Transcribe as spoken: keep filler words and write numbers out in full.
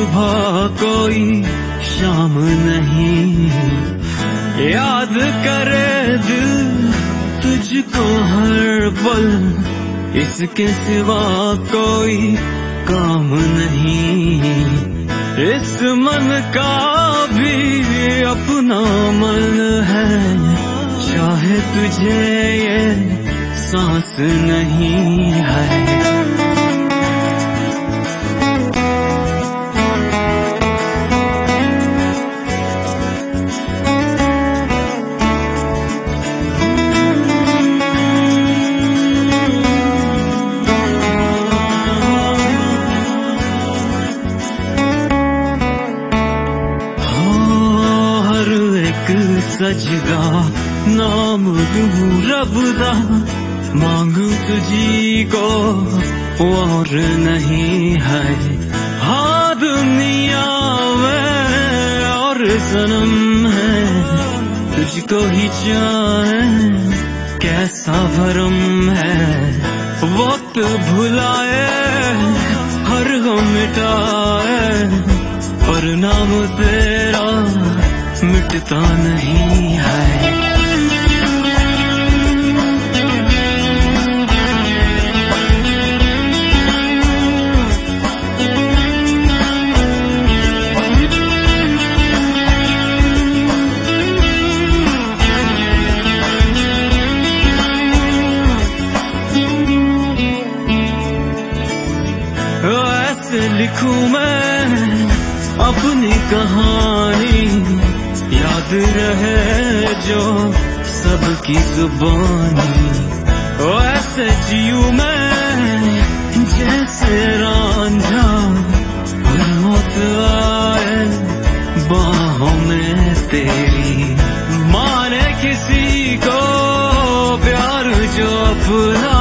सुबह कोई शाम नहीं, याद करे दिल तुझको हर पल, इसके सिवा कोई काम नहीं। इस मन का भी अपना मन है, चाहे तुझे ये सांस नहीं है। सजदा नाम दूं रब दा, मांगू तुझी को और नहीं है। हाँ दुनिया में और सनम है, तुझको ही चाहे कैसा भरम है। वक्त भुलाए हर गम मिटाए, पर नाम तेरा मिटता नहीं है। ऐसे लिखूं मैं अपनी कहानी, याद रहे जो सबकी जुबानी। ओ ऐसे जीऊं मैं जैसे रांझा, मौत आए बाहों में तेरी। माने किसी को प्यार जो अपना,